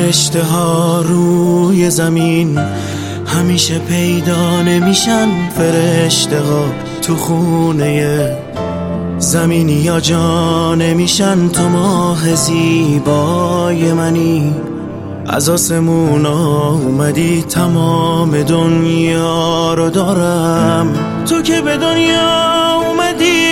فرشته ها روی زمین همیشه پیدا نمیشن. فرشته ها تو خونه زمینی یا جا نمیشن. تو ماه زیبای منی، از آسمون اومدی، تمام دنیا رو دارم. تو که به دنیا اومدی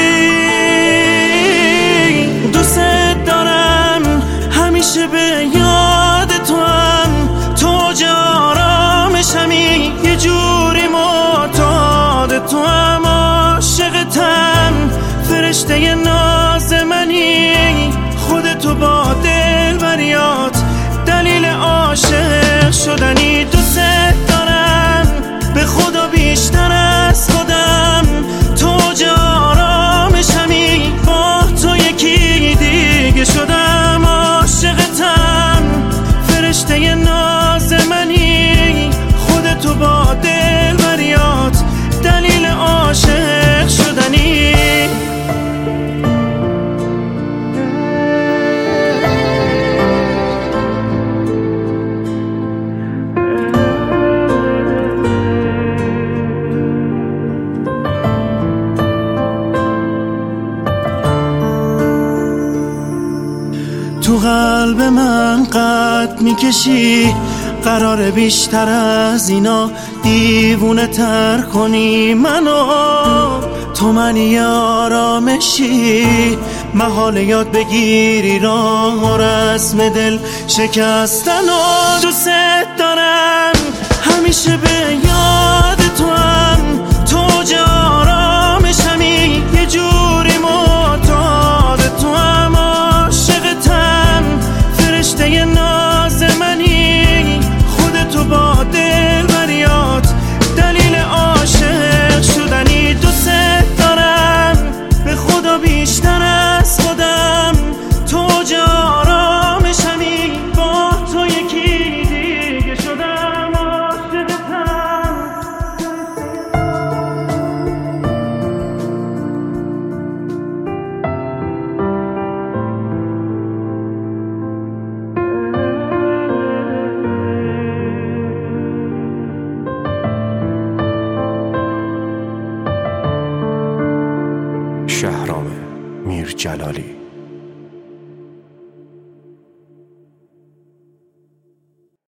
دوست دارم، همیشه به یاد تو هم. تو آرامشمی، یه جوری معتاد تو هم، عاشقتم، فرشته ناز منی. خودتو با دلبریات دلیل عاشق شدنی. دوست دارم به خدا بیشتر از خودم. تو آرامشمی، با تو یکی دیگه شدم. عاشقتم، فرشته ناز منی. خودتو با دلبریات دلیل عاشق شدنی. تو قلب من قد میکشی، قرار بیشتر از اینا دیوونه تر کنی منو. تو منی آرامشی، محال یاد بگیری راه و رسم دل شکستن. و دوست دارم، همیشه به یاد تو هم. تو آرامشمی، یه جوری معتاد تو هم. عاشقتم، فرشته ناز منی. خودتو با دلبریات دلیل عاشق شدنی. دوست دارم به خدا بیشتر از خودم. تو آرامشمی، با تو یکی دیگه شدم. عاشقتم. شهرام میرجلالی.